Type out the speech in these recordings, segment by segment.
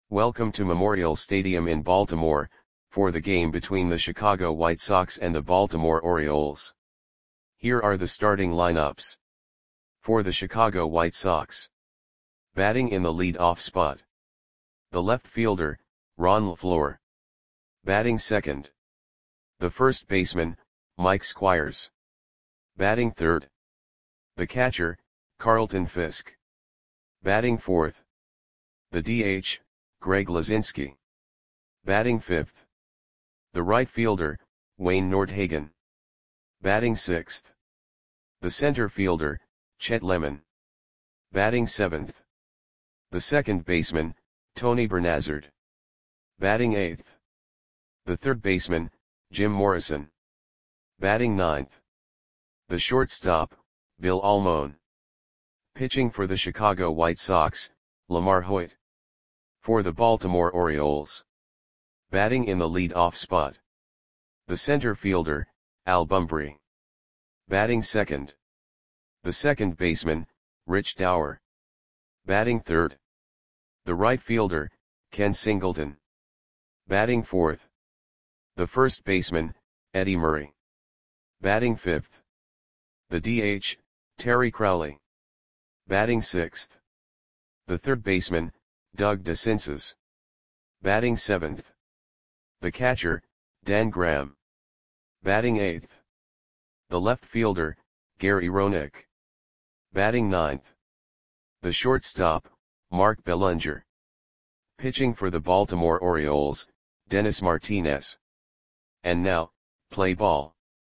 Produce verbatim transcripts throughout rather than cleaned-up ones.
Welcome to Memorial Stadium in Baltimore, for the game between the Chicago White Sox and the Baltimore Orioles. Here are the starting lineups. For the Chicago White Sox. Batting in the lead-off spot. The left fielder, Ron LeFlore. Batting second. The first baseman, Mike Squires. Batting third. The catcher, Carlton Fisk. Batting fourth. The D H, Greg Luzinski. Batting fifth. The right fielder, Wayne Nordhagen. Batting sixth. The center fielder, Chet Lemon. Batting seventh. The second baseman, Tony Bernazard. Batting eighth. The third baseman, Jim Morrison. Batting ninth. The shortstop, Bill Almon. Pitching for the Chicago White Sox, Lamar Hoyt. For the Baltimore Orioles. Batting in the lead-off spot. The center fielder, Al Bumbry. Batting second. The second baseman, Rich Dauer. Batting third. The right fielder, Ken Singleton. Batting fourth. The first baseman, Eddie Murray. Batting fifth. The D H, Terry Crowley. Batting sixth. The third baseman, Doug DeCinces. Batting seventh. The catcher, Dan Graham. Batting eighth. The left fielder, Gary Roenick. Batting ninth. The shortstop, Mark Bellinger. Pitching for the Baltimore Orioles, Dennis Martinez. And now, play ball.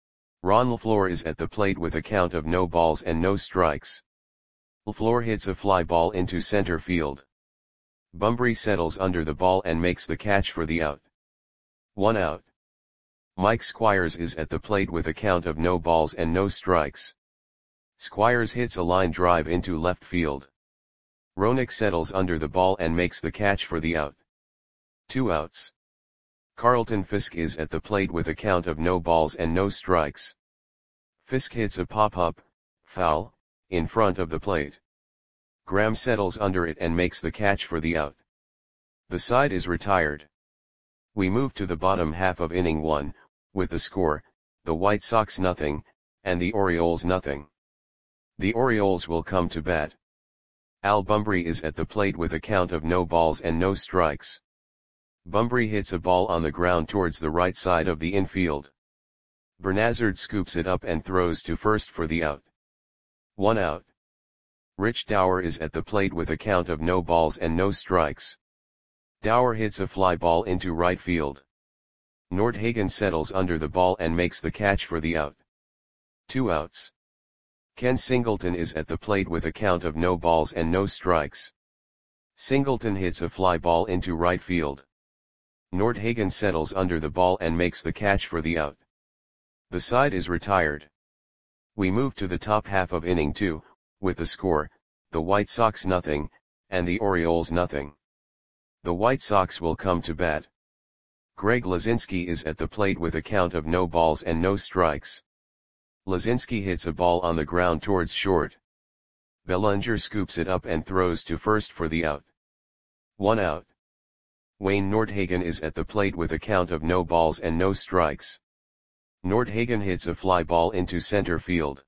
Ron LeFlore is at the plate with a count of no balls and no strikes. LeFlore hits a fly ball into center field. Bumbry settles under the ball and makes the catch for the out. One out. Mike Squires is at the plate with a count of no balls and no strikes. Squires hits a line drive into left field. Roenick settles under the ball and makes the catch for the out. Two outs. Carlton Fisk is at the plate with a count of no balls and no strikes. Fisk hits a pop-up, foul, in front of the plate. Graham settles under it and makes the catch for the out. The side is retired. We move to the bottom half of inning one, with the score, the White Sox nothing, and the Orioles nothing. The Orioles will come to bat. Al Bumbry is at the plate with a count of no balls and no strikes. Bumbry hits a ball on the ground towards the right side of the infield. Bernazard scoops it up and throws to first for the out. One out. Rich Dauer is at the plate with a count of no balls and no strikes. Dauer hits a fly ball into right field. Nordhagen settles under the ball and makes the catch for the out. Two outs. Ken Singleton is at the plate with a count of no balls and no strikes. Singleton hits a fly ball into right field. Nordhagen settles under the ball and makes the catch for the out. The side is retired. We move to the top half of inning two, with the score, the White Sox nothing, and the Orioles nothing. The White Sox will come to bat. Greg Luzinski is at the plate with a count of no balls and no strikes. Luzinski hits a ball on the ground towards short. Bellinger scoops it up and throws to first for the out. One out. Wayne Nordhagen is at the plate with a count of no balls and no strikes. Nordhagen hits a fly ball into center field.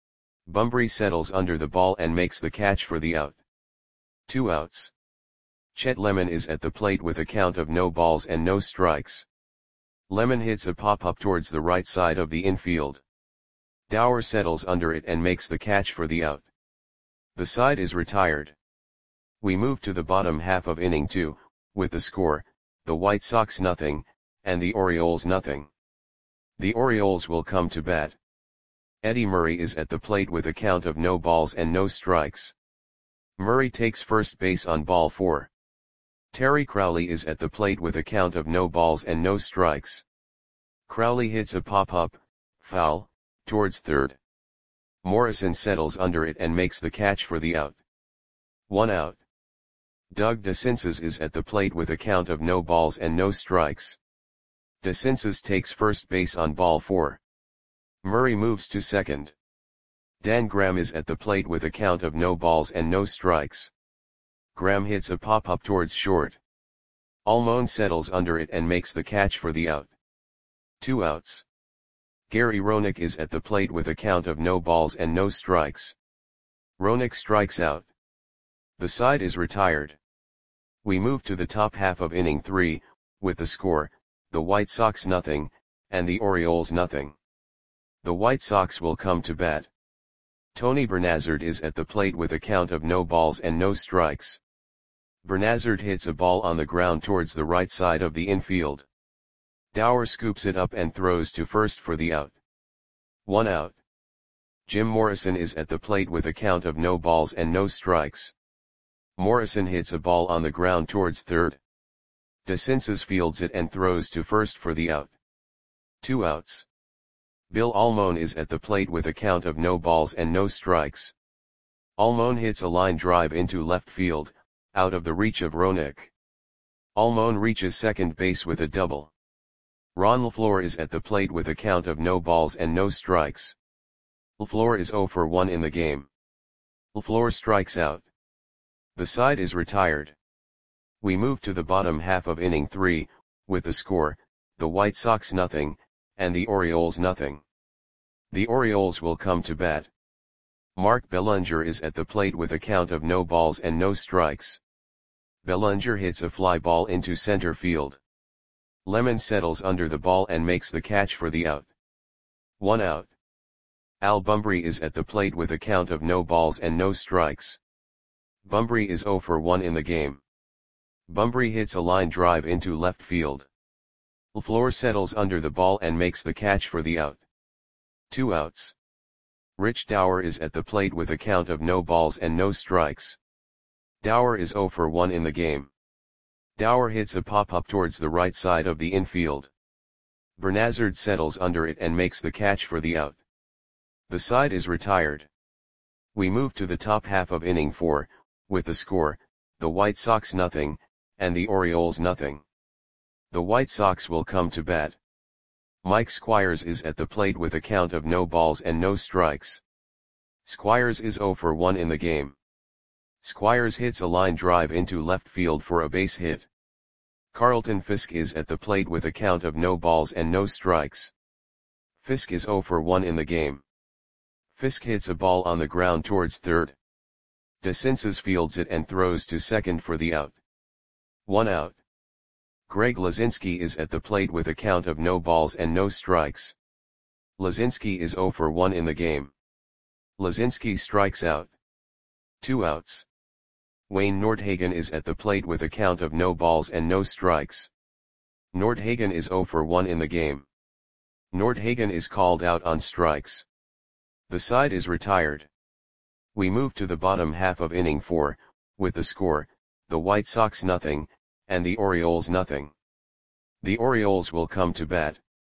Bumbry settles under the ball and makes the catch for the out. Two outs. Chet Lemon is at the plate with a count of no balls and no strikes. Lemon hits a pop-up towards the right side of the infield. Dauer settles under it and makes the catch for the out. The side is retired. We move to the bottom half of inning two, with the score, the White Sox nothing, and the Orioles nothing. The Orioles will come to bat. Eddie Murray is at the plate with a count of no balls and no strikes. Murray takes first base on ball four. Terry Crowley is at the plate with a count of no balls and no strikes. Crowley hits a pop-up, foul, towards third. Morrison settles under it and makes the catch for the out. One out. Doug DeCinces is at the plate with a count of no balls and no strikes. DeCinces takes first base on ball four. Murray moves to second. Dan Graham is at the plate with a count of no balls and no strikes. Graham hits a pop-up towards short. Almon settles under it and makes the catch for the out. Two outs. Gary Roenick is at the plate with a count of no balls and no strikes. Roenick strikes out. The side is retired. We move to the top half of inning three, with the score, the White Sox nothing, and the Orioles nothing. The White Sox will come to bat. Tony Bernazard is at the plate with a count of no balls and no strikes. Bernazard hits a ball on the ground towards the right side of the infield. Dower scoops it up and throws to first for the out. One out. Jim Morrison is at the plate with a count of no balls and no strikes. Morrison hits a ball on the ground towards third. DeCinces fields it and throws to first for the out. Two outs. Bill Almon is at the plate with a count of no balls and no strikes. Almon hits a line drive into left field, out of the reach of Roenick. Almon reaches second base with a double. Ron LaFleur is at the plate with a count of no balls and no strikes. LaFleur is oh for one in the game. LaFleur strikes out. The side is retired. We move to the bottom half of inning three, with the score, the White Sox nothing, and the Orioles nothing. The Orioles will come to bat. Mark Bellinger is at the plate with a count of no balls and no strikes. Bellinger hits a fly ball into center field. Lemon settles under the ball and makes the catch for the out. One out. Al Bumbry is at the plate with a count of no balls and no strikes. Bumbry is oh for one in the game. Bumbry hits a line drive into left field. LaFleur settles under the ball and makes the catch for the out. Two outs. Rich Dower is at the plate with a count of no balls and no strikes. Dower is oh for one in the game. Dower hits a pop-up towards the right side of the infield. Bernazard settles under it and makes the catch for the out. The side is retired. We move to the top half of inning four, with the score, the White Sox nothing, and the Orioles nothing. The White Sox will come to bat. Mike Squires is at the plate with a count of no balls and no strikes. Squires is oh for one in the game. Squires hits a line drive into left field for a base hit. Carlton Fisk is at the plate with a count of no balls and no strikes. Fisk is oh for one in the game. Fisk hits a ball on the ground towards third. DeCinces fields it and throws to second for the out. One out. Greg Lazinski is at the plate with a count of no balls and no strikes. Lazinski is oh for one in the game. Lazinski strikes out. Two outs. Wayne Nordhagen is at the plate with a count of no balls and no strikes. Nordhagen is oh for one in the game. Nordhagen is called out on strikes. The side is retired. We move to the bottom half of inning four, with the score, the White Sox nothing, and the Orioles nothing. The Orioles will come to bat.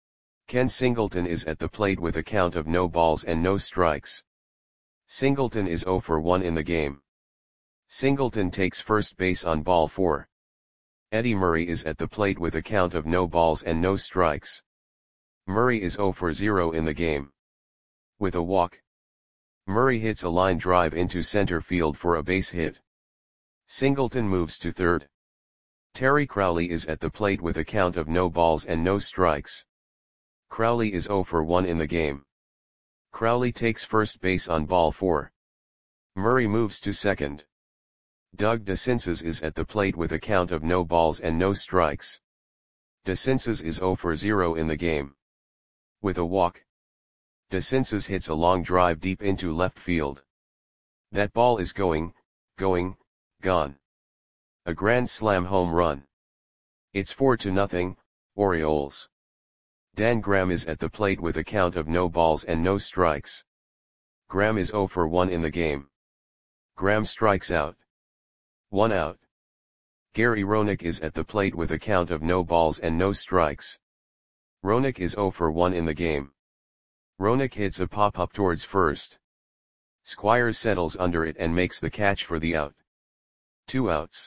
Ken Singleton is at the plate with a count of no balls and no strikes. Singleton is oh for one in the game. Singleton takes first base on ball four. Eddie Murray is at the plate with a count of no balls and no strikes. Murray is oh for zero in the game. With a walk. Murray hits a line drive into center field for a base hit. Singleton moves to third. Terry Crowley is at the plate with a count of no balls and no strikes. Crowley is oh for one in the game. Crowley takes first base on ball four. Murray moves to second. Doug DeCinces is at the plate with a count of no balls and no strikes. DeCinces is oh for zero in the game. With a walk. DeCinces hits a long drive deep into left field. That ball is going, going, gone. A grand slam home run. It's four to nothing, Orioles. Dan Graham is at the plate with a count of no balls and no strikes. Graham is oh for one in the game. Graham strikes out. One out. Gary Roenick is at the plate with a count of no balls and no strikes. Roenick is oh for one in the game. Roenick hits a pop-up towards first. Squires settles under it and makes the catch for the out. Two outs.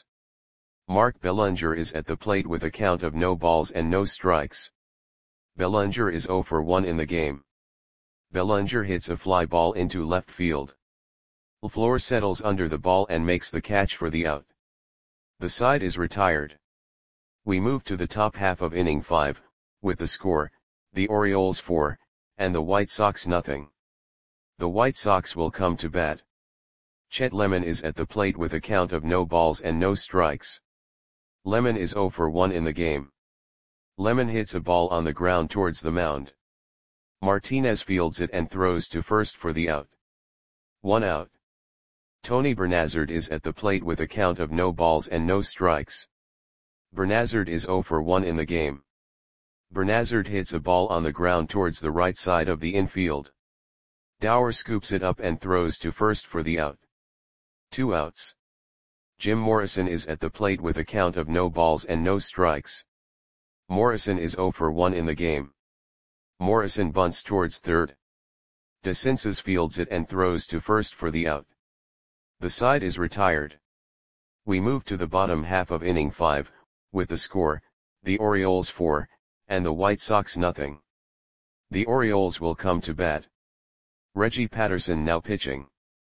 Mark Bellinger is at the plate with a count of no balls and no strikes. Bellinger is oh for one in the game. Bellinger hits a fly ball into left field. LaFleur settles under the ball and makes the catch for the out. The side is retired. We move to the top half of inning five, with the score, the Orioles four, and the White Sox nothing. The White Sox will come to bat. Chet Lemon is at the plate with a count of no balls and no strikes. Lemon is oh for one in the game. Lemon hits a ball on the ground towards the mound. Martinez fields it and throws to first for the out. One out. Tony Bernazard is at the plate with a count of no balls and no strikes. Bernazard is oh for one in the game. Bernazard hits a ball on the ground towards the right side of the infield. Dower scoops it up and throws to first for the out. Two outs. Jim Morrison is at the plate with a count of no balls and no strikes. Morrison is oh for one in the game. Morrison bunts towards third. DeCinces fields it and throws to first for the out. The side is retired. We move to the bottom half of inning five, with the score, the Orioles four, and the White Sox nothing. The Orioles will come to bat. Reggie Patterson now pitching.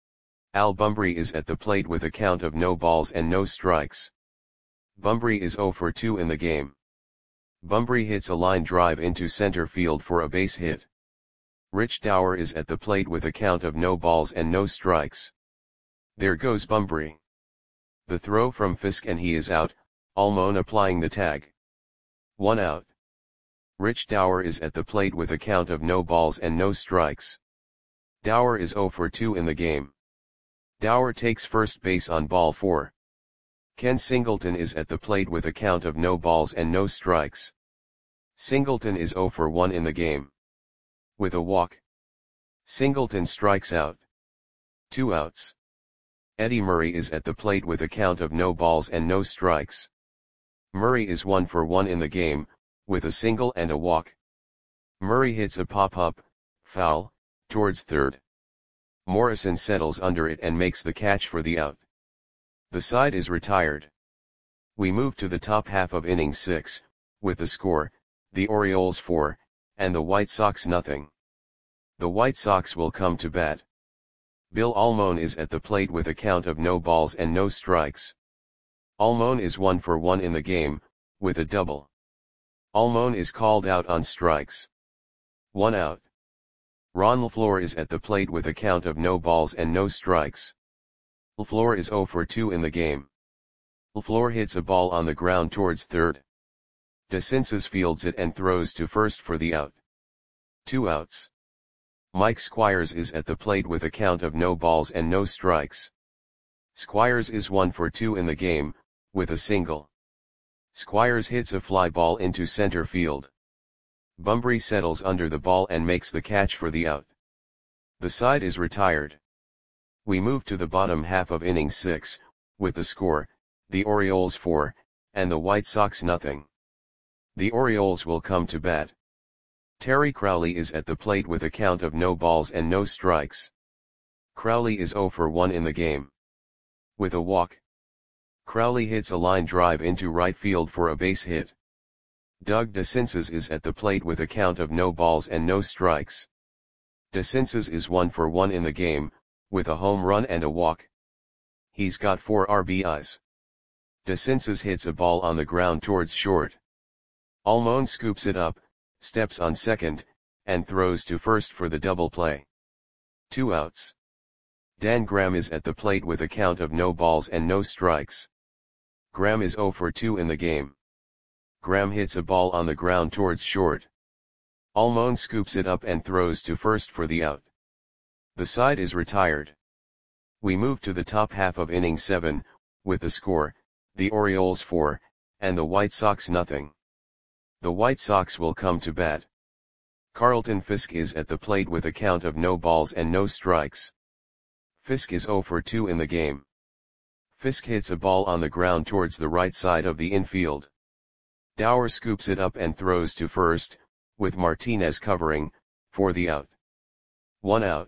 Al Bumbry is at the plate with a count of no balls and no strikes. Bumbry is oh for two in the game. Bumbry hits a line drive into center field for a base hit. Rich Dower is at the plate with a count of no balls and no strikes. There goes Bumbry. The throw from Fisk and he is out, Almon applying the tag. One out. Rich Dower is at the plate with a count of no balls and no strikes. Dower is oh for two in the game. Dower takes first base on ball four. Ken Singleton is at the plate with a count of no balls and no strikes. Singleton is oh for one in the game. With a walk. Singleton strikes out. Two outs. Eddie Murray is at the plate with a count of no balls and no strikes. Murray is one for one in the game, with a single and a walk. Murray hits a pop-up, foul, towards third. Morrison settles under it and makes the catch for the out. The side is retired. We move to the top half of inning six, with the score, the Orioles four, and the White Sox nothing. The White Sox will come to bat. Bill Almon is at the plate with a count of no balls and no strikes. Almon is one for one in the game, with a double. Almon is called out on strikes. One out. Ron LaFleur is at the plate with a count of no balls and no strikes. LaFleur is oh for two in the game. LaFleur hits a ball on the ground towards third. DeCinces fields it and throws to first for the out. Two outs. Mike Squires is at the plate with a count of no balls and no strikes. Squires is one for two in the game, with a single. Squires hits a fly ball into center field. Bumbry settles under the ball and makes the catch for the out. The side is retired. We move to the bottom half of inning six, with the score, the Orioles four, and the White Sox nothing. The Orioles will come to bat. Terry Crowley is at the plate with a count of no balls and no strikes. Crowley is oh for one in the game. With a walk. Crowley hits a line drive into right field for a base hit. Doug DeCinces is at the plate with a count of no balls and no strikes. DeCinces is one for one in the game, with a home run and a walk. He's got four R B Is. DeCinces hits a ball on the ground towards short. Almon scoops it up, steps on second, and throws to first for the double play. Two outs. Dan Graham is at the plate with a count of no balls and no strikes. Graham is oh for two in the game. Graham hits a ball on the ground towards short. Almon scoops it up and throws to first for the out. The side is retired. We move to the top half of inning seven, with the score, the Orioles four, and the White Sox nothing. The White Sox will come to bat. Carlton Fisk is at the plate with a count of no balls and no strikes. Fisk is oh for two in the game. Fisk hits a ball on the ground towards the right side of the infield. Dower scoops it up and throws to first, with Martinez covering, for the out. One out.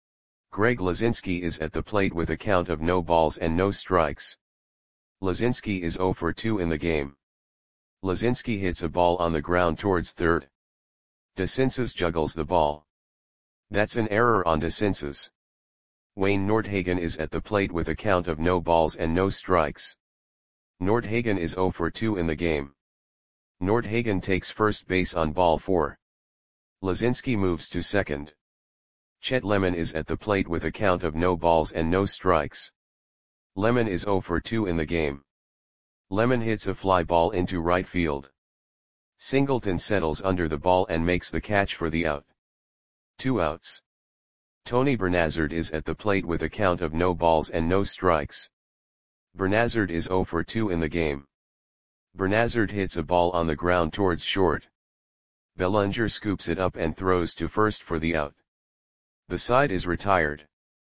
Greg Lazinski is at the plate with a count of no balls and no strikes. Lazinski is oh for two in the game. Lazinski hits a ball on the ground towards third. DeCinces juggles the ball. That's an error on DeCinces. Wayne Nordhagen is at the plate with a count of no balls and no strikes. Nordhagen is oh for two in the game. Nordhagen takes first base on ball four. Lazinski moves to second. Chet Lemon is at the plate with a count of no balls and no strikes. Lemon is zero for two in the game. Lemon hits a fly ball into right field. Singleton settles under the ball and makes the catch for the out. Two outs. Tony Bernazard is at the plate with a count of no balls and no strikes. Bernazard is zero for two in the game. Bernazard hits a ball on the ground towards short. Bellinger scoops it up and throws to first for the out. The side is retired.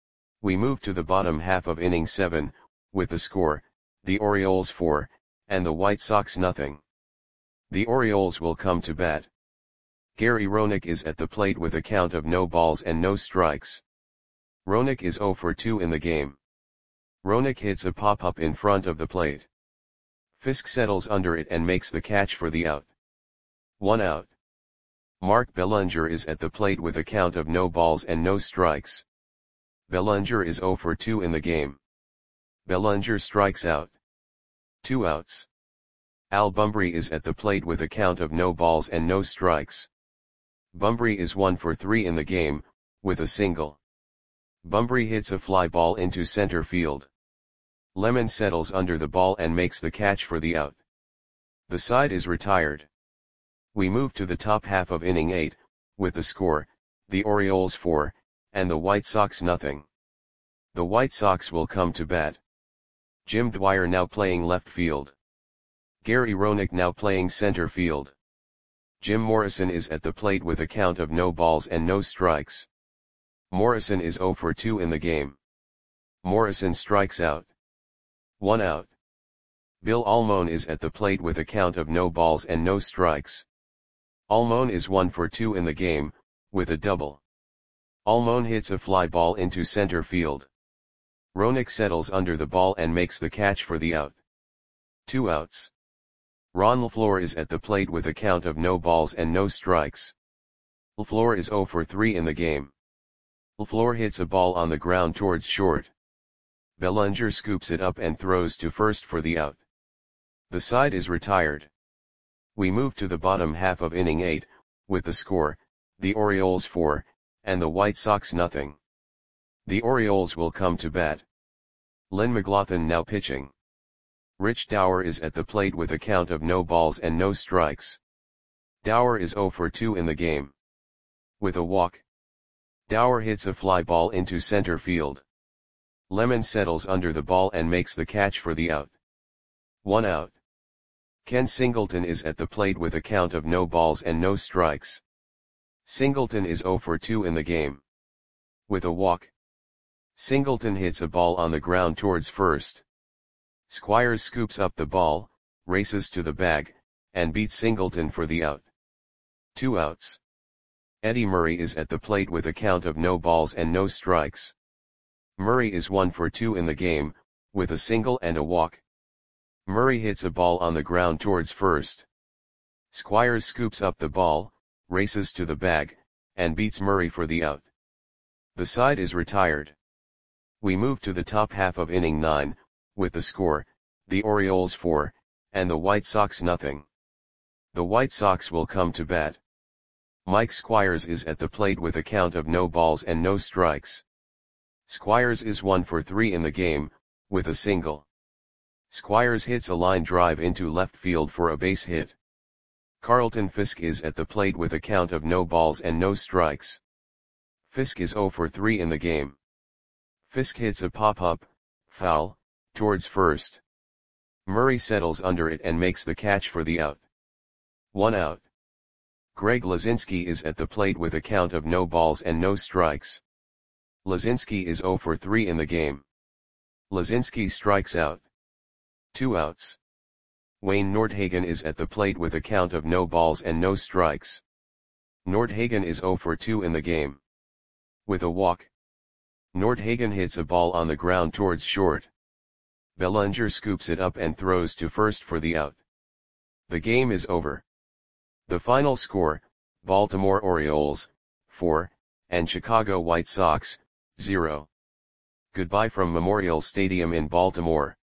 We move to the bottom half of inning seven, with the score, the Orioles four, and the White Sox nothing. The Orioles will come to bat. Gary Roenick is at the plate with a count of no balls and no strikes. Roenick is zero for two in the game. Roenick hits a pop-up in front of the plate. Fisk settles under it and makes the catch for the out. One out. Mark Bellinger is at the plate with a count of no balls and no strikes. Bellinger is zero for two in the game. Bellinger strikes out. Two outs. Al Bumbry is at the plate with a count of no balls and no strikes. Bumbry is one for three in the game, with a single. Bumbry hits a fly ball into center field. Lemon settles under the ball and makes the catch for the out. The side is retired. We move to the top half of inning eight, with the score, the Orioles four, and the White Sox nothing. The White Sox will come to bat. Jim Dwyer now playing left field. Gary Roenick now playing center field. Jim Morrison is at the plate with a count of no balls and no strikes. Morrison is zero for two in the game. Morrison strikes out. One out. Bill Almon is at the plate with a count of no balls and no strikes. Almon is one for two in the game, with a double. Almon hits a fly ball into center field. Roenick settles under the ball and makes the catch for the out. Two outs. Ron LaFleur is at the plate with a count of no balls and no strikes. LaFleur is zero for three in the game. LaFleur hits a ball on the ground towards short. Bellinger scoops it up and throws to first for the out. The side is retired. We move to the bottom half of inning eight, with the score, the Orioles four, and the White Sox nothing. The Orioles will come to bat. Len McLaughlin now pitching. Rich Dower is at the plate with a count of no balls and no strikes. Dower is zero for two in the game. With a walk. Dower hits a fly ball into center field. Lemon settles under the ball and makes the catch for the out. One out. Ken Singleton is at the plate with a count of no balls and no strikes. Singleton is zero for two in the game. With a walk. Singleton hits a ball on the ground towards first. Squires scoops up the ball, races to the bag, and beats Singleton for the out. Two outs. Eddie Murray is at the plate with a count of no balls and no strikes. Murray is one for two in the game, with a single and a walk. Murray hits a ball on the ground towards first. Squires scoops up the ball, races to the bag, and beats Murray for the out. The side is retired. We move to the top half of inning nine, with the score, the Orioles four, and the White Sox nothing. The White Sox will come to bat. Mike Squires is at the plate with a count of no balls and no strikes. Squires is one for three in the game, with a single. Squires hits a line drive into left field for a base hit. Carlton Fisk is at the plate with a count of no balls and no strikes. Fisk is zero for three in the game. Fisk hits a pop-up, foul, towards first. Murray settles under it and makes the catch for the out. One out. Greg Lazinski is at the plate with a count of no balls and no strikes. Lazinski is zero for three in the game. Lazinski strikes out. Two outs. Wayne Nordhagen is at the plate with a count of no balls and no strikes. Nordhagen is zero for two in the game. With a walk. Nordhagen hits a ball on the ground towards short. Bellinger scoops it up and throws to first for the out. The game is over. The final score, Baltimore Orioles, four, and Chicago White Sox, zero. Goodbye from Memorial Stadium in Baltimore.